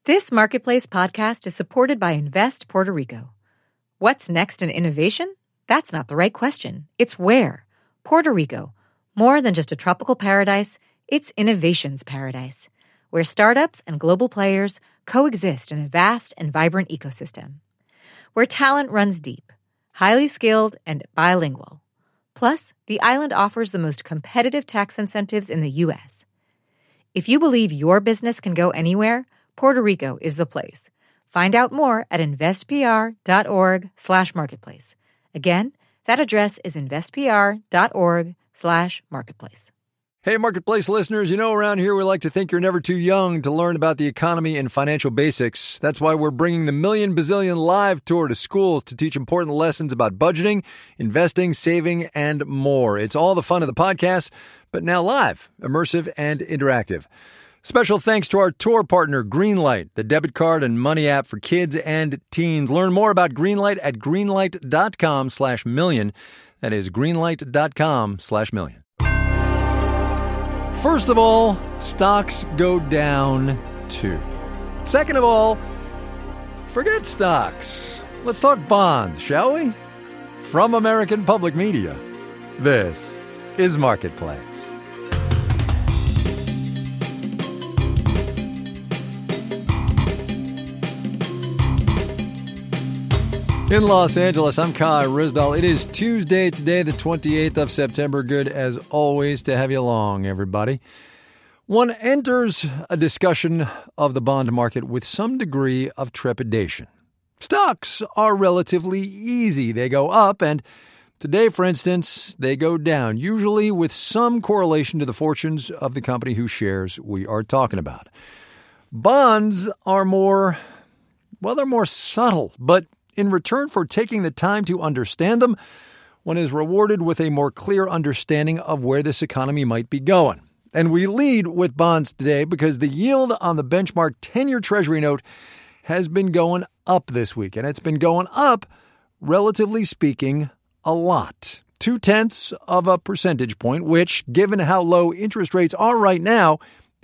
This Marketplace podcast is supported by Invest Puerto Rico. What's next in innovation? That's not the right question. It's where. Puerto Rico. More than just a tropical paradise, it's innovation's paradise, where startups and global players coexist in a vast and vibrant ecosystem. Where talent runs deep, highly skilled, and bilingual. Plus, the island offers the most competitive tax incentives in the U.S. If you believe your business can go anywhere, Puerto Rico is the place. Find out more at investpr.org/marketplace. Again, that address is investpr.org/marketplace. Hey, Marketplace listeners, you know around here we like to think you're never too young to learn about the economy and financial basics. That's why we're bringing the Million Bazillion Live Tour to schools to teach important lessons about budgeting, investing, saving, and more. It's all the fun of the podcast, but now live, immersive, and interactive. Special thanks to our tour partner, Greenlight, the debit card and money app for kids and teens. Learn more about Greenlight at greenlight.com/million. That is greenlight.com/million. First of all, stocks go down too. Second of all, forget stocks. Let's talk bonds, shall we? From American Public Media, this is Marketplace. In Los Angeles, I'm Kai Ryssdal. It is Tuesday today, the 28th of September. Good as always to have you along, everybody. One enters a discussion of the bond market with some degree of trepidation. Stocks are relatively easy. They go up, and today, for instance, they go down, usually with some correlation to the fortunes of the company whose shares we are talking about. Bonds are more subtle, but in return for taking the time to understand them, one is rewarded with a more clear understanding of where this economy might be going. And we lead with bonds today because the yield on the benchmark 10-year Treasury note has been going up this week. And it's been going up, relatively speaking, a lot. 0.2 of a percentage point, which, given how low interest rates are right now,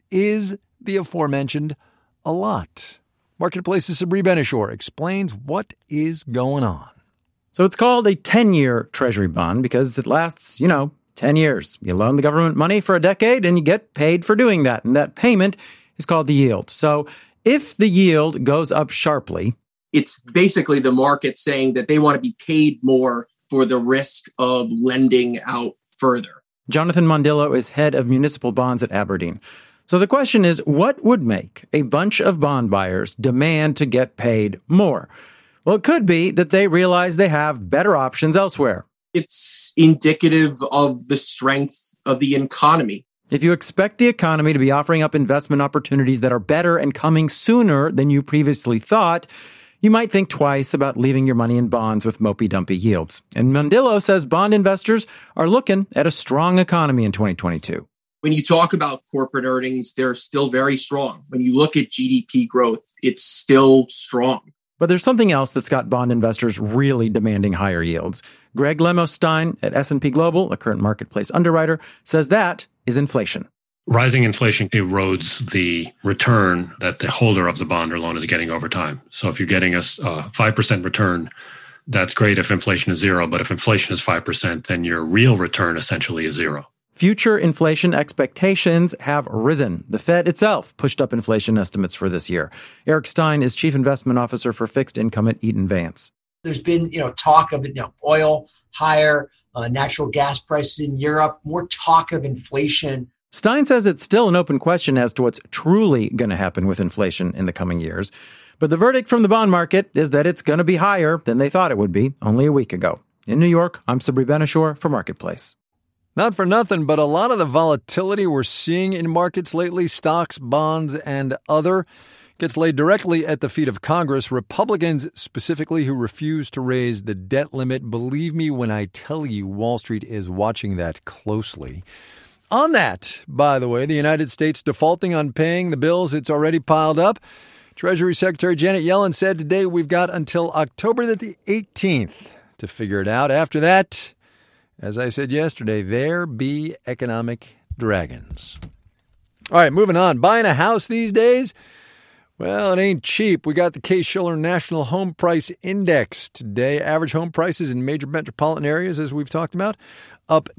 is the aforementioned a lot. Marketplace's Sabri Ben-Achour explains what is going on. So it's called a 10-year Treasury bond because it lasts, 10 years. You loan the government money for a decade and you get paid for doing that. And that payment is called the yield. So if the yield goes up sharply, it's basically the market saying that they want to be paid more for the risk of lending out further. Jonathan Mondillo is head of municipal bonds at Aberdeen. So the question is, what would make a bunch of bond buyers demand to get paid more? Well, it could be that they realize they have better options elsewhere. It's indicative of the strength of the economy. If you expect the economy to be offering up investment opportunities that are better and coming sooner than you previously thought, you might think twice about leaving your money in bonds with mopey-dumpy yields. And Mondillo says bond investors are looking at a strong economy in 2022. When you talk about corporate earnings, they're still very strong. When you look at GDP growth, it's still strong. But there's something else that's got bond investors really demanding higher yields. Greg Lemos-Stein at S&P Global, a current Marketplace underwriter, says that is inflation. Rising inflation erodes the return that the holder of the bond or loan is getting over time. So if you're getting a 5% return, that's great if inflation is zero. But if inflation is 5%, then your real return essentially is zero. Future inflation expectations have risen. The Fed itself pushed up inflation estimates for this year. Eric Stein is Chief Investment Officer for Fixed Income at Eaton Vance. There's been, talk of oil higher, natural gas prices in Europe, more talk of inflation. Stein says it's still an open question as to what's truly going to happen with inflation in the coming years. But the verdict from the bond market is that it's going to be higher than they thought it would be only a week ago. In New York, I'm Sabri Ben-Achour for Marketplace. Not for nothing, but a lot of the volatility we're seeing in markets lately, stocks, bonds, and other, gets laid directly at the feet of Congress, Republicans specifically who refuse to raise the debt limit. Believe me when I tell you Wall Street is watching that closely. On that, by the way, the United States defaulting on paying the bills it's already piled up. Treasury Secretary Janet Yellen said today we've got until October the 18th to figure it out. After that, as I said yesterday, there be economic dragons. All right, moving on. Buying a house these days? Well, it ain't cheap. We got the Case-Shiller National Home Price Index today. Average home prices in major metropolitan areas, as we've talked about, up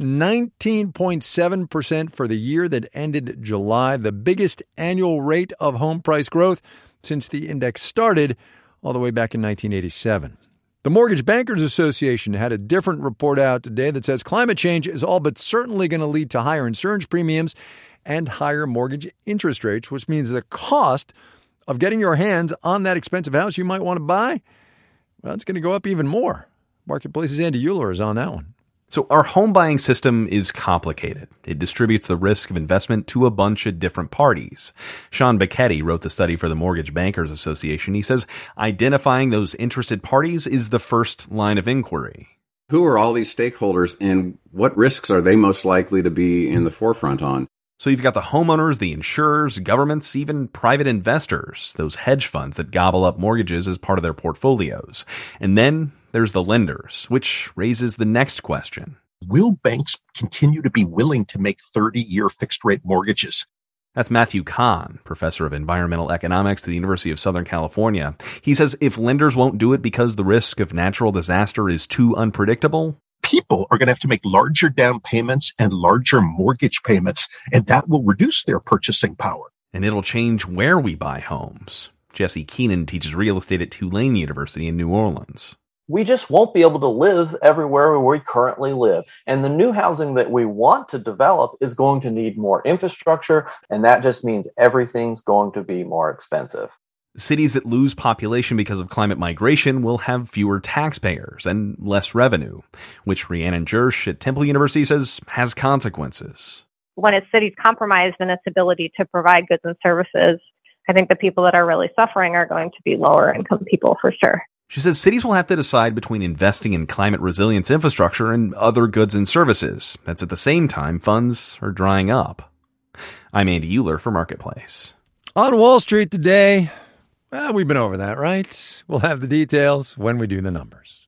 19.7% for the year that ended July, the biggest annual rate of home price growth since the index started all the way back in 1987. The Mortgage Bankers Association had a different report out today that says climate change is all but certainly going to lead to higher insurance premiums and higher mortgage interest rates, which means the cost of getting your hands on that expensive house you might want to buy, well, it's going to go up even more. Marketplace's Andy Euler is on that one. So our home buying system is complicated. It distributes the risk of investment to a bunch of different parties. Sean Becchetti wrote the study for the Mortgage Bankers Association. He says identifying those interested parties is the first line of inquiry. Who are all these stakeholders and what risks are they most likely to be in the forefront on? So you've got the homeowners, the insurers, governments, even private investors, those hedge funds that gobble up mortgages as part of their portfolios. And then there's the lenders, which raises the next question. Will banks continue to be willing to make 30-year fixed-rate mortgages? That's Matthew Kahn, professor of environmental economics at the University of Southern California. He says if lenders won't do it because the risk of natural disaster is too unpredictable, people are going to have to make larger down payments and larger mortgage payments, and that will reduce their purchasing power. And it'll change where we buy homes. Jesse Keenan teaches real estate at Tulane University in New Orleans. We just won't be able to live everywhere we currently live. And the new housing that we want to develop is going to need more infrastructure, and that just means everything's going to be more expensive. Cities that lose population because of climate migration will have fewer taxpayers and less revenue, which Rhiannon Jersch at Temple University says has consequences. When a city's compromised in its ability to provide goods and services, I think the people that are really suffering are going to be lower income people for sure. She says cities will have to decide between investing in climate resilience infrastructure and other goods and services. That's at the same time funds are drying up. I'm Andy Euler for Marketplace. On Wall Street today, well, we've been over that, right? We'll have the details when we do the numbers.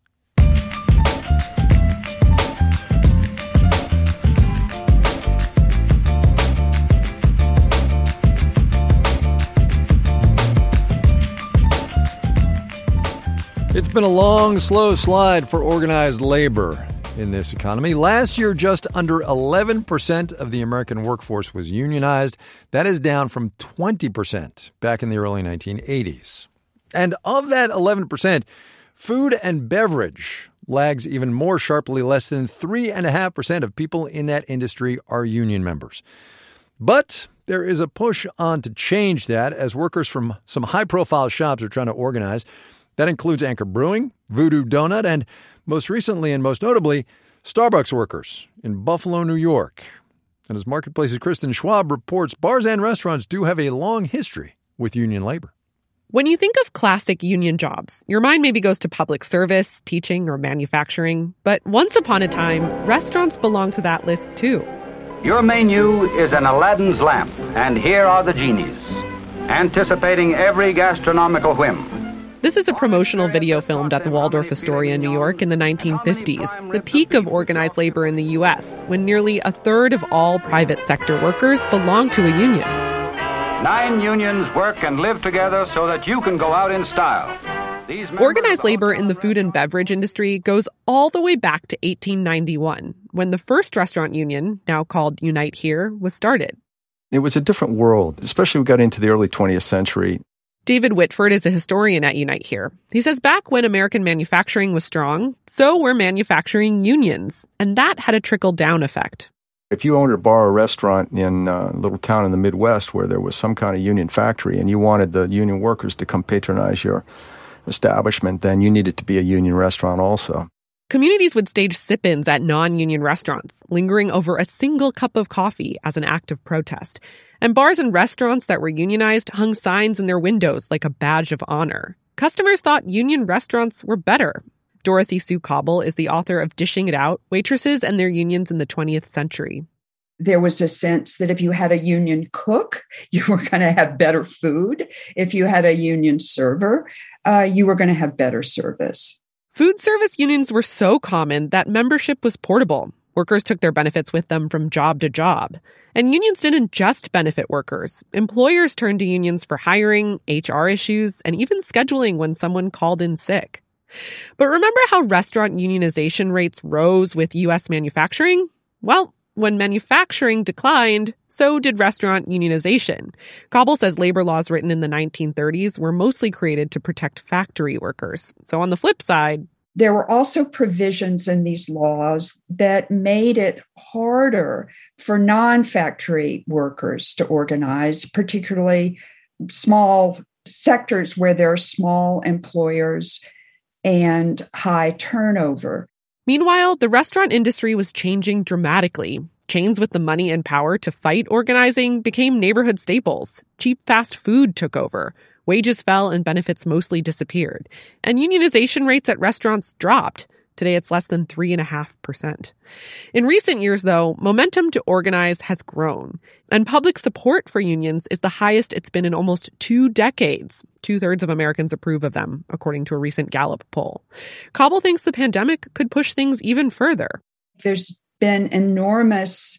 It's been a long, slow slide for organized labor in this economy. Last year, just under 11% of the American workforce was unionized. That is down from 20% back in the early 1980s. And of that 11%, food and beverage lags even more sharply. Less than 3.5% of people in that industry are union members. But there is a push on to change that as workers from some high-profile shops are trying to organize. That includes Anchor Brewing, Voodoo Donut, and most recently and most notably, Starbucks workers in Buffalo, New York. And as Marketplace's Kristen Schwab reports, bars and restaurants do have a long history with union labor. When you think of classic union jobs, your mind maybe goes to public service, teaching, or manufacturing. But once upon a time, restaurants belonged to that list too. Your menu is an Aladdin's lamp, and here are the genies, anticipating every gastronomical whim. This is a promotional video filmed at the Waldorf Astoria, New York in the 1950s, the peak of organized labor in the U.S., when nearly a third of all private sector workers belonged to a union. 9 unions work and live together so that you can go out in style. Organized labor in the food and beverage industry goes all the way back to 1891, when the first restaurant union, now called Unite Here, was started. It was a different world, especially when we got into the early 20th century. David Whitford is a historian at Unite Here. He says back when American manufacturing was strong, so were manufacturing unions, and that had a trickle-down effect. If you owned a bar or restaurant in a little town in the Midwest where there was some kind of union factory and you wanted the union workers to come patronize your establishment, then you needed to be a union restaurant also. Communities would stage sit-ins at non-union restaurants, lingering over a single cup of coffee as an act of protest. And bars and restaurants that were unionized hung signs in their windows like a badge of honor. Customers thought union restaurants were better. Dorothy Sue Cobble is the author of Dishing It Out, Waitresses and Their Unions in the 20th Century. There was a sense that if you had a union cook, you were going to have better food. If you had a union server, you were going to have better service. Food service unions were so common that membership was portable. Workers took their benefits with them from job to job. And unions didn't just benefit workers. Employers turned to unions for hiring, HR issues, and even scheduling when someone called in sick. But remember how restaurant unionization rates rose with U.S. manufacturing? Well, when manufacturing declined, so did restaurant unionization. Cobble says labor laws written in the 1930s were mostly created to protect factory workers. So on the flip side, there were also provisions in these laws that made it harder for non-factory workers to organize, particularly small sectors where there are small employers and high turnover. Meanwhile, the restaurant industry was changing dramatically. Chains with the money and power to fight organizing became neighborhood staples. Cheap fast food took over. Wages fell and benefits mostly disappeared. And unionization rates at restaurants dropped. Today, it's less than 3.5%. In recent years, though, momentum to organize has grown. And public support for unions is the highest it's been in almost 2 decades. 2/3 of Americans approve of them, according to a recent Gallup poll. Cobble thinks the pandemic could push things even further. There's been enormous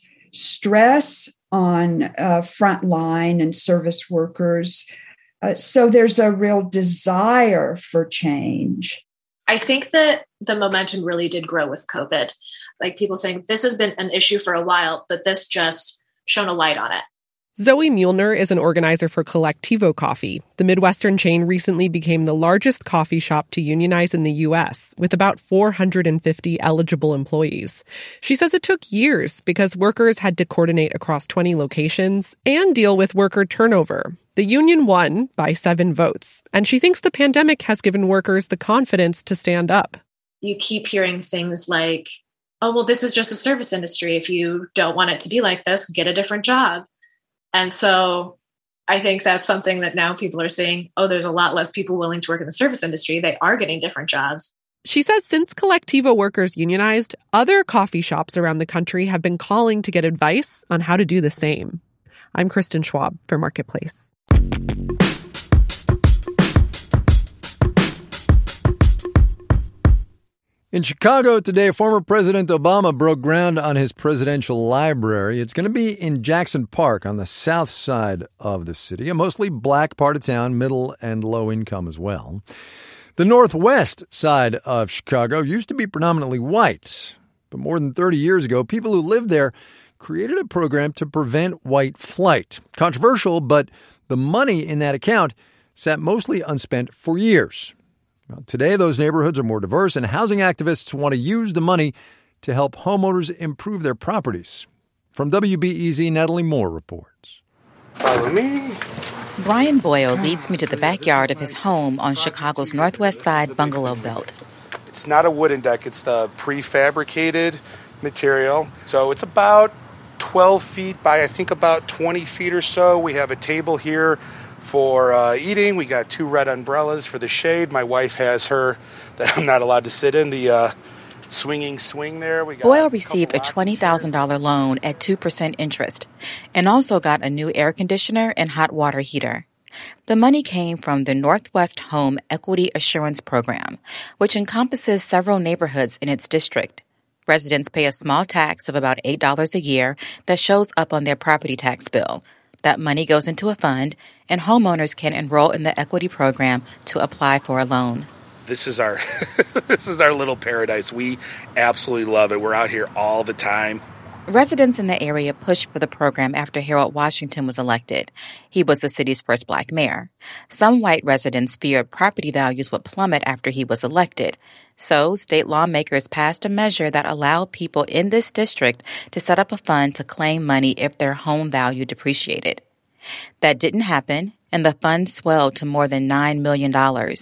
stress on frontline and service workers. So there's a real desire for change. I think that the momentum really did grow with COVID. Like people saying, this has been an issue for a while, but this just shone a light on it. Zoe Muehlner is an organizer for Collectivo Coffee. The Midwestern chain recently became the largest coffee shop to unionize in the U.S., with about 450 eligible employees. She says it took years because workers had to coordinate across 20 locations and deal with worker turnover. The union won by 7 votes, and she thinks the pandemic has given workers the confidence to stand up. You keep hearing things like, oh, well, this is just a service industry. If you don't want it to be like this, get a different job. And so I think that's something that now people are saying, oh, there's a lot less people willing to work in the service industry. They are getting different jobs. She says since Collectivo workers unionized, other coffee shops around the country have been calling to get advice on how to do the same. I'm Kristen Schwab for Marketplace. In Chicago today, former President Obama broke ground on his presidential library. It's going to be in Jackson Park on the south side of the city, a mostly black part of town, middle and low income as well. The northwest side of Chicago used to be predominantly white, but more than 30 years ago, people who lived there created a program to prevent white flight. Controversial, but the money in that account sat mostly unspent for years. Well, today, those neighborhoods are more diverse, and housing activists want to use the money to help homeowners improve their properties. From WBEZ, Natalie Moore reports. Follow me. Brian Boyle leads me to the backyard of his home on Chicago's northwest side bungalow belt. It's not a wooden deck. It's the prefabricated material. So it's about 12 feet by, I think, about 20 feet or so. We have a table here for eating. We got 2 red umbrellas for the shade. My wife has her that I'm not allowed to sit in, the swinging swing there. Boyle received a $20,000 loan at 2% interest and also got a new air conditioner and hot water heater. The money came from the Northwest Home Equity Assurance Program, which encompasses several neighborhoods in its district. Residents pay a small tax of about $8 a year that shows up on their property tax bill. That money goes into a fund, and homeowners can enroll in the equity program to apply for a loan. This is our this is our little paradise. We absolutely love it. We're out here all the time. Residents in the area pushed for the program after Harold Washington was elected. He was the city's first black mayor. Some white residents feared property values would plummet after he was elected. So state lawmakers passed a measure that allowed people in this district to set up a fund to claim money if their home value depreciated. That didn't happen, and the fund swelled to more than $9 million.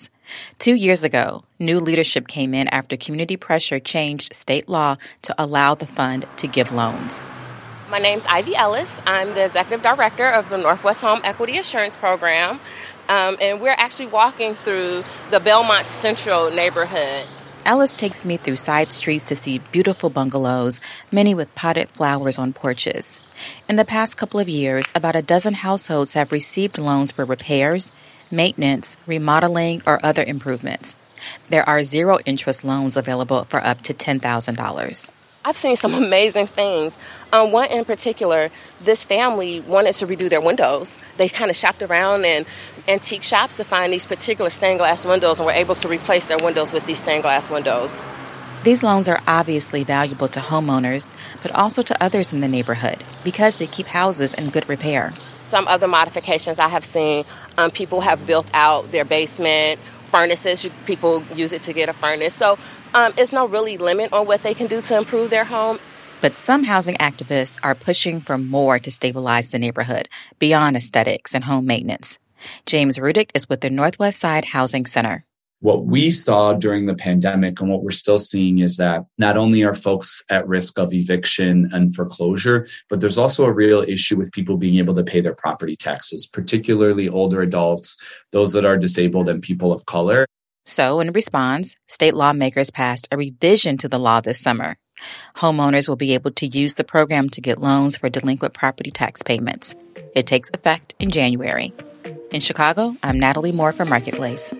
2 years ago, new leadership came in after community pressure changed state law to allow the fund to give loans. My name's Ivy Ellis. I'm the executive director of the Northwest Home Equity Assurance Program, and we're actually walking through the Belmont Central neighborhood. Ellis takes me through side streets to see beautiful bungalows, many with potted flowers on porches. In the past couple of years, about a dozen households have received loans for repairs, maintenance, remodeling, or other improvements. There are zero-interest loans available for up to $10,000. I've seen some amazing things. One in particular, this family wanted to redo their windows. They kind of shopped around in antique shops to find these particular stained glass windows and were able to replace their windows with these stained glass windows. These loans are obviously valuable to homeowners, but also to others in the neighborhood because they keep houses in good repair. Some other modifications I have seen, people have built out their basement, furnaces. People use it to get a furnace. So it's no really limit on what they can do to improve their home. But some housing activists are pushing for more to stabilize the neighborhood beyond aesthetics and home maintenance. James Rudick is with the Northwest Side Housing Center. What we saw during the pandemic and what we're still seeing is that not only are folks at risk of eviction and foreclosure, but there's also a real issue with people being able to pay their property taxes, particularly older adults, those that are disabled, and people of color. So in response, state lawmakers passed a revision to the law this summer. Homeowners will be able to use the program to get loans for delinquent property tax payments. It takes effect in January. In Chicago, I'm Natalie Moore for Marketplace.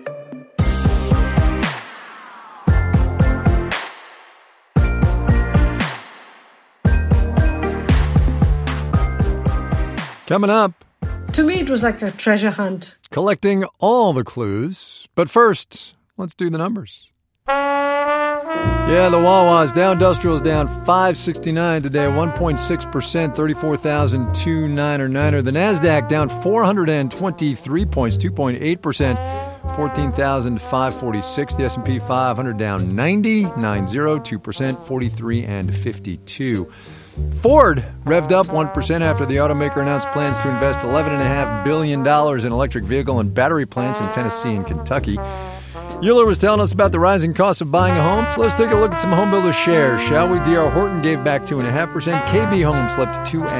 Coming up. To me, it was like a treasure hunt. Collecting all the clues. But first, let's do the numbers. Yeah, the Wawa's Dow Industrial is down 569 today, 1.6%, 34,299. The NASDAQ down 423 points, 2.8%, 14,546. The S&P 500 down 90, 2%, 43 and 52. Ford revved up 1% after the automaker announced plans to invest $11.5 billion in electric vehicle and battery plants in Tennessee and Kentucky. Euler was telling us about the rising cost of buying a home, so let's take a look at some home builder shares, shall we? D.R. Horton gave back 2.5%. KB Home slipped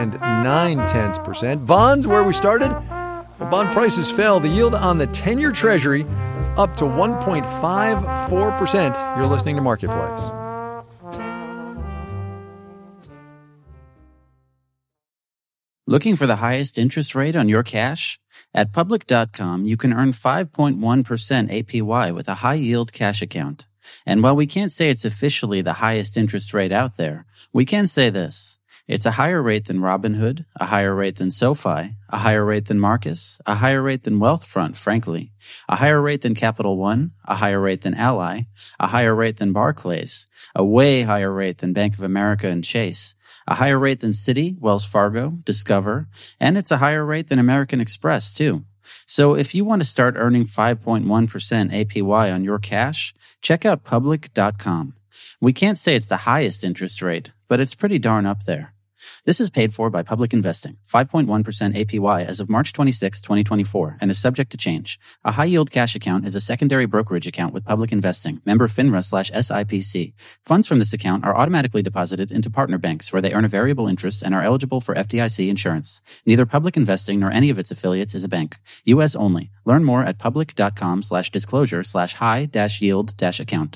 2.9%. Bonds, where we started? Well, bond prices fell. The yield on the 10-year Treasury up to 1.54%. You're listening to Marketplace. Looking for the highest interest rate on your cash? At Public.com, you can earn 5.1% APY with a high-yield cash account. And while we can't say it's officially the highest interest rate out there, we can say this. It's a higher rate than Robinhood, a higher rate than SoFi, a higher rate than Marcus, a higher rate than Wealthfront, frankly, a higher rate than Capital One, a higher rate than Ally, a higher rate than Barclays, a way higher rate than Bank of America and Chase, a higher rate than Citi, Wells Fargo, Discover, and it's a higher rate than American Express, too. So if you want to start earning 5.1% APY on your cash, check out Public.com. We can't say it's the highest interest rate, but it's pretty darn up there. This is paid for by Public Investing, 5.1% APY as of March 26, 2024, and is subject to change. A high-yield cash account is a secondary brokerage account with Public Investing, member FINRA/SIPC. Funds from this account are automatically deposited into partner banks where they earn a variable interest and are eligible for FDIC insurance. Neither Public Investing nor any of its affiliates is a bank. U.S. only. Learn more at public.com/disclosure/high-yield-account.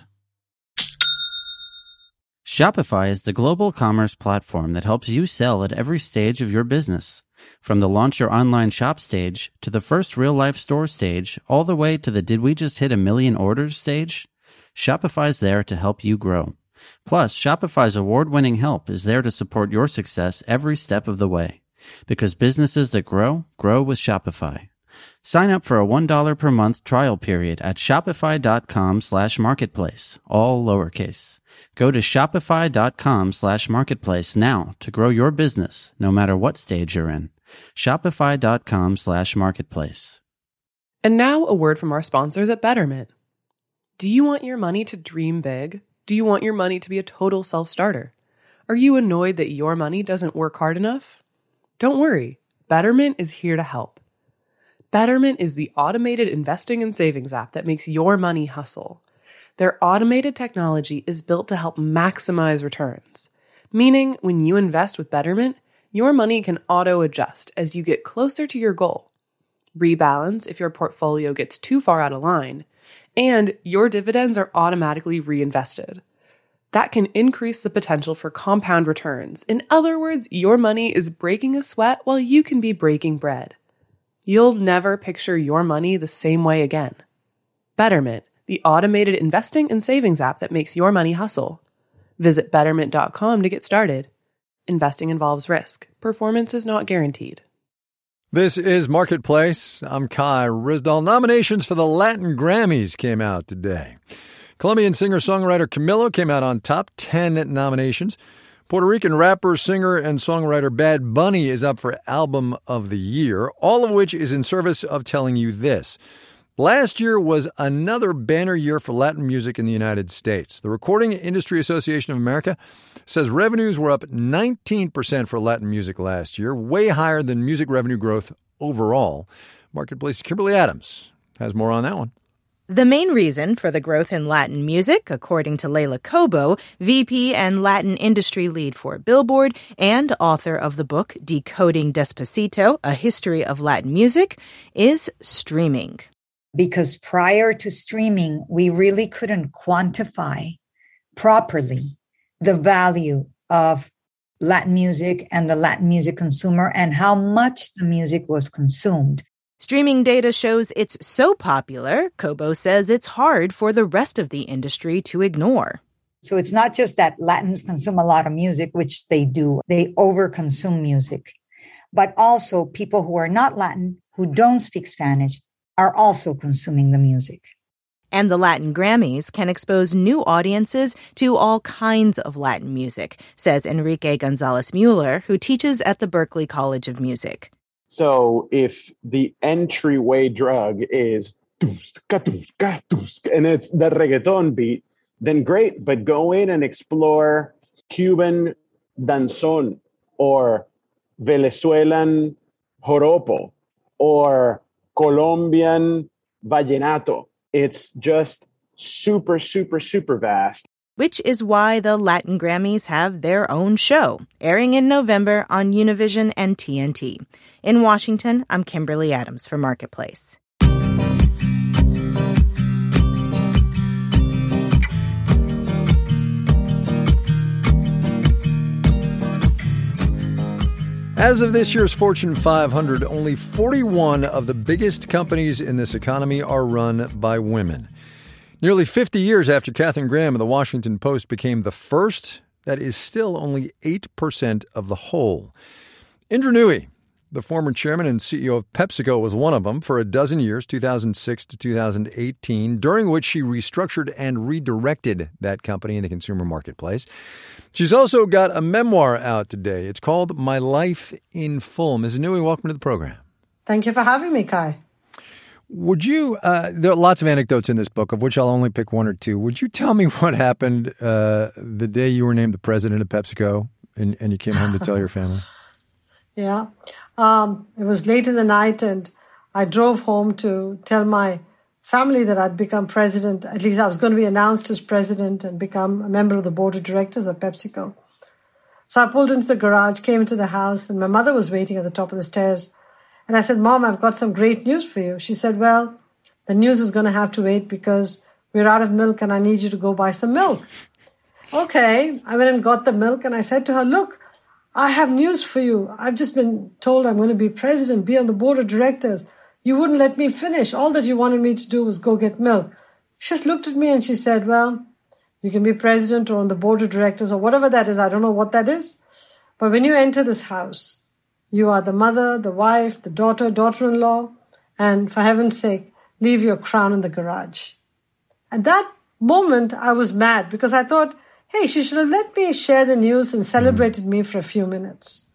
Shopify is the global commerce platform that helps you sell at every stage of your business. From the launch your online shop stage to the first real-life store stage, all the way to the did we just hit 1 million orders stage, Shopify's there to help you grow. Plus, Shopify's award-winning help is there to support your success every step of the way. Because businesses that grow, grow with Shopify. Sign up for a $1 per month trial period at shopify.com/marketplace, all lowercase. Go to shopify.com/marketplace now to grow your business, no matter what stage you're in. Shopify.com/marketplace. And now a word from our sponsors at Betterment. Do you want your money to dream big? Do you want your money to be a total self-starter? Are you annoyed that your money doesn't work hard enough? Don't worry, Betterment is here to help. Betterment is the automated investing and savings app that makes your money hustle. Their automated technology is built to help maximize returns, meaning when you invest with Betterment, your money can auto-adjust as you get closer to your goal, rebalance if your portfolio gets too far out of line, and your dividends are automatically reinvested. That can increase the potential for compound returns. In other words, your money is breaking a sweat while you can be breaking bread. You'll never picture your money the same way again. Betterment, the automated investing and savings app that makes your money hustle. Visit Betterment.com to get started. Investing involves risk. Performance is not guaranteed. This is Marketplace. I'm Kai Ryssdal. Nominations for the Latin Grammys came out today. Colombian singer-songwriter Camilo came out on top, 10 nominations. Puerto Rican rapper, singer, and songwriter Bad Bunny is up for Album of the Year, all of which is in service of telling you this. Last year was another banner year for Latin music in the United States. The Recording Industry Association of America says revenues were up 19% for Latin music last year, way higher than music revenue growth overall. Marketplace's Kimberly Adams has more on that one. The main reason for the growth in Latin music, according to Leila Cobo, VP and Latin industry lead for Billboard and author of the book Decoding Despacito, A History of Latin Music, is streaming. Because prior to streaming, we really couldn't quantify properly the value of Latin music and the Latin music consumer and how much the music was consumed. Streaming data shows it's so popular, Cobo says it's hard for the rest of the industry to ignore. So it's not just that Latins consume a lot of music, which they do. They overconsume music. But also people who are not Latin, who don't speak Spanish, are also consuming the music. And the Latin Grammys can expose new audiences to all kinds of Latin music, says Enrique Gonzalez Mueller, who teaches at the Berklee College of Music. So if the entryway drug is and it's the reggaeton beat, then great, but go in and explore Cuban danzón or Venezuelan joropo or Colombian vallenato. It's just super, super, super vast. Which is why the Latin Grammys have their own show, airing in November on Univision and TNT. In Washington, I'm Kimberly Adams for Marketplace. As of this year's Fortune 500, only 41 of the biggest companies in this economy are run by women. Nearly 50 years after Katharine Graham of the Washington Post became the first, that is still only 8% of the whole. Indra Nooyi, the former chairman and CEO of PepsiCo, was one of them for a dozen years, 2006 to 2018, during which she restructured and redirected that company in the consumer marketplace. She's also got a memoir out today. It's called My Life in Full. Ms. Nooyi, welcome to the program. Thank you for having me, Kai. Would you, there are lots of anecdotes in this book, of which I'll only pick one or two. Would you tell me what happened the day you were named the president of PepsiCo and you came home to tell your family? Yeah. It was late in the night and I drove home to tell my family that I'd become president. At least I was going to be announced as president and become a member of the board of directors of PepsiCo. So I pulled into the garage, came into the house, and my mother was waiting at the top of the stairs. And I said, Mom, I've got some great news for you. She said, well, the news is going to have to wait because we're out of milk and I need you to go buy some milk. Okay. I went and got the milk and I said to her, look, I have news for you. I've just been told I'm going to be president, be on the board of directors. You wouldn't let me finish. All that you wanted me to do was go get milk. She just looked at me and she said, well, you can be president or on the board of directors or whatever that is. I don't know what that is. But when you enter this house, you are the mother, the wife, the daughter, daughter-in-law, and for heaven's sake, leave your crown in the garage. At that moment, I was mad because I thought, hey, she should have let me share the news and celebrated me for a few minutes.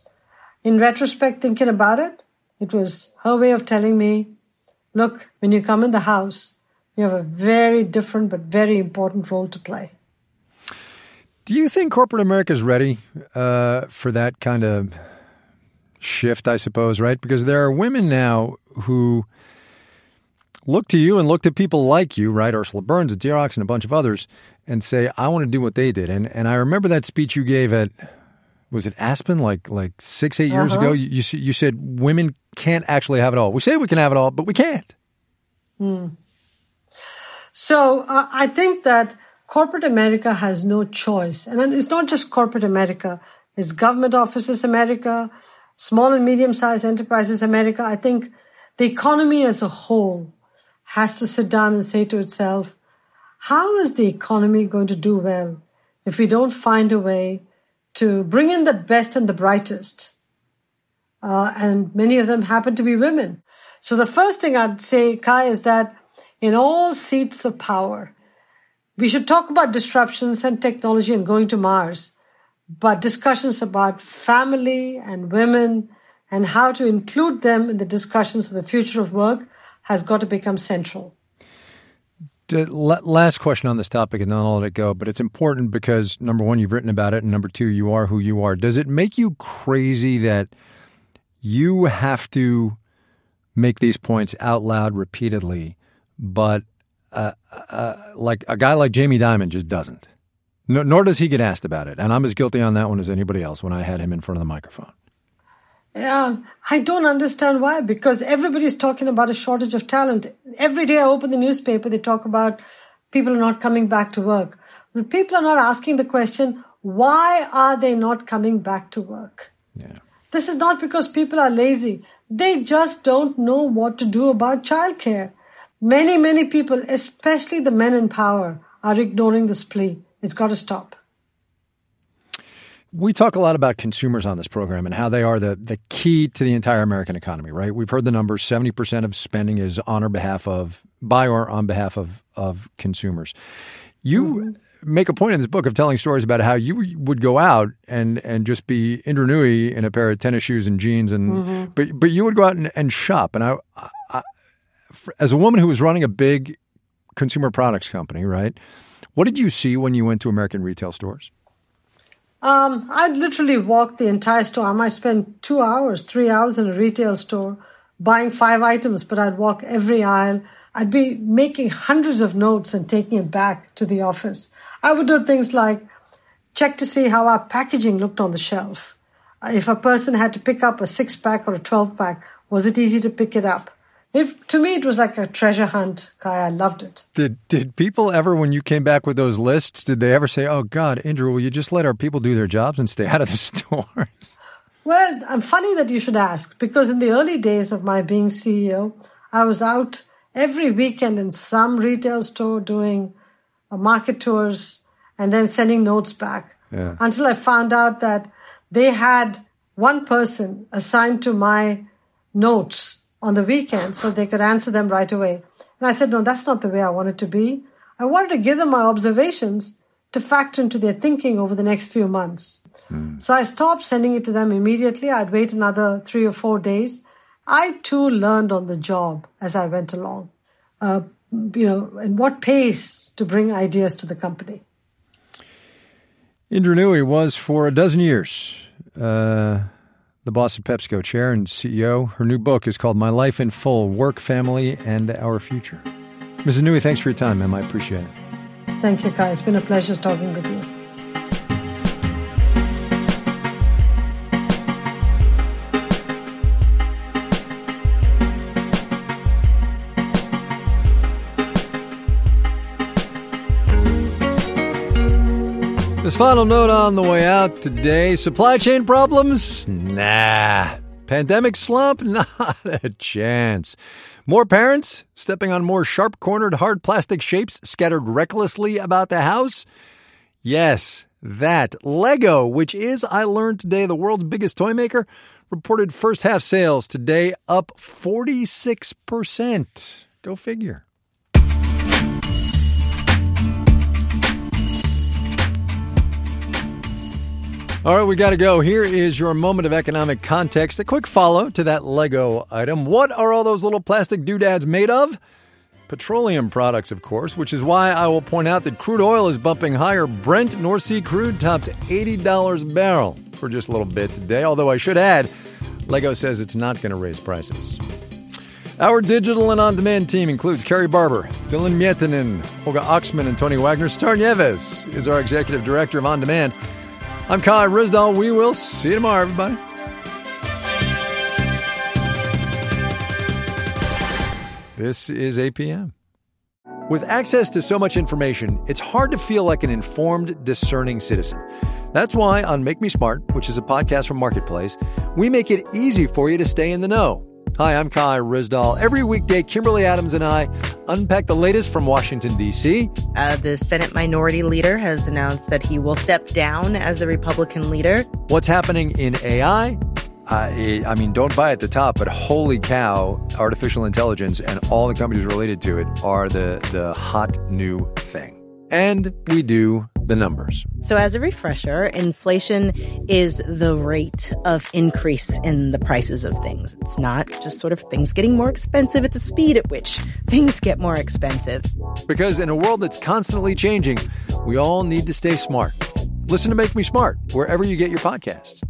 In retrospect, thinking about it, it was her way of telling me, look, when you come in the house, you have a very different but very important role to play. Do you think corporate America is ready for that kind of shift, I suppose, right? Because there are women now who look to you and look to people like you, right? Ursula Burns at Xerox and a bunch of others, and say, I want to do what they did. And I remember that speech you gave at, was it Aspen, like 6-8 years ago? You said women can't actually have it all. We say we can have it all, but we can't. So I think that corporate America has no choice. And it's not just corporate America. It's government offices America, small and medium-sized enterprises America. I think the economy as a whole has to sit down and say to itself, how is the economy going to do well if we don't find a way to bring in the best and the brightest. And many of them happen to be women. So the first thing I'd say, Kai, is that in all seats of power, we should talk about disruptions and technology and going to Mars, but discussions about family and women and how to include them in the discussions of the future of work has got to become central. Last question on this topic, and then I'll let it go. But it's important because, number one, you've written about it, and number two, you are who you are. Does it make you crazy that you have to make these points out loud repeatedly, but like a guy like Jamie Dimon just doesn't? Nor does he get asked about it. And I'm as guilty on that one as anybody else when I had him in front of the microphone. Yeah, I don't understand why, because everybody's talking about a shortage of talent. Every day I open the newspaper, they talk about people are not coming back to work. But people are not asking the question, why are they not coming back to work? Yeah. This is not because people are lazy. They just don't know what to do about childcare. Many, many people, especially the men in power, are ignoring this plea. It's got to stop. We talk a lot about consumers on this program and how they are the key to the entire American economy, right? We've heard the numbers. 70% of spending is by or on behalf of consumers. You make a point in this book of telling stories about how you would go out and just be Indra Nooyi in a pair of tennis shoes and jeans, and but you would go out and shop. And I, as a woman who was running a big consumer products company, right? What did you see when you went to American retail stores? I'd literally walk the entire store. I might spend 2 hours, 3 hours in a retail store buying 5 items, but I'd walk every aisle. I'd be making hundreds of notes and taking it back to the office. I would do things like check to see how our packaging looked on the shelf. If a person had to pick up a 6-pack or a 12-pack, was it easy to pick it up? To me, it was like a treasure hunt, Kai. I loved it. Did people ever, when you came back with those lists, did they ever say, oh, God, Indra, will you just let our people do their jobs and stay out of the stores? Well, I'm funny that you should ask, because in the early days of my being CEO, I was out every weekend in some retail store doing market tours and then sending notes back until I found out that they had one person assigned to my notes on the weekend so they could answer them right away. And I said, no, that's not the way I want it to be. I wanted to give them my observations to factor into their thinking over the next few months. So I stopped sending it to them immediately. I'd wait another 3 or 4 days. I too learned on the job as I went along, and what pace to bring ideas to the company. Indra Nooyi was for a dozen years the boss of PepsiCo, chair and CEO. Her new book is called My Life in Full, Work, Family, and Our Future. Mrs. Nooyi, thanks for your time, ma'am. I appreciate it. Thank you, Kai. It's been a pleasure talking with you. This final note on the way out today. Supply chain problems? Nah. Pandemic slump? Not a chance. More parents stepping on more sharp-cornered hard plastic shapes scattered recklessly about the house? Yes, that. Lego, which is, I learned today, the world's biggest toy maker, reported first half sales today up 46%. Go figure. All right, we got to go. Here is your moment of economic context. A quick follow to that Lego item. What are all those little plastic doodads made of? Petroleum products, of course, which is why I will point out that crude oil is bumping higher. Brent North Sea crude topped $80 a barrel for just a little bit today, although I should add, Lego says it's not going to raise prices. Our digital and on-demand team includes Carrie Barber, Dylan Mietinen, Olga Oxman, and Tony Wagner. Star Nieves is our executive director of On Demand. I'm Kai Ryssdal. We will see you tomorrow, everybody. This is APM. With access to so much information, it's hard to feel like an informed, discerning citizen. That's why on Make Me Smart, which is a podcast from Marketplace, we make it easy for you to stay in the know. Hi, I'm Kai Ryssdal. Every weekday, Kimberly Adams and I unpack the latest from Washington, D.C. The Senate Minority Leader has announced that he will step down as the Republican leader. What's happening in AI? I mean, don't buy at the top, but holy cow, artificial intelligence and all the companies related to it are the hot new thing. And we do the numbers. So as a refresher, inflation is the rate of increase in the prices of things. It's not just sort of things getting more expensive. It's a speed at which things get more expensive. Because in a world that's constantly changing, we all need to stay smart. Listen to Make Me Smart wherever you get your podcasts.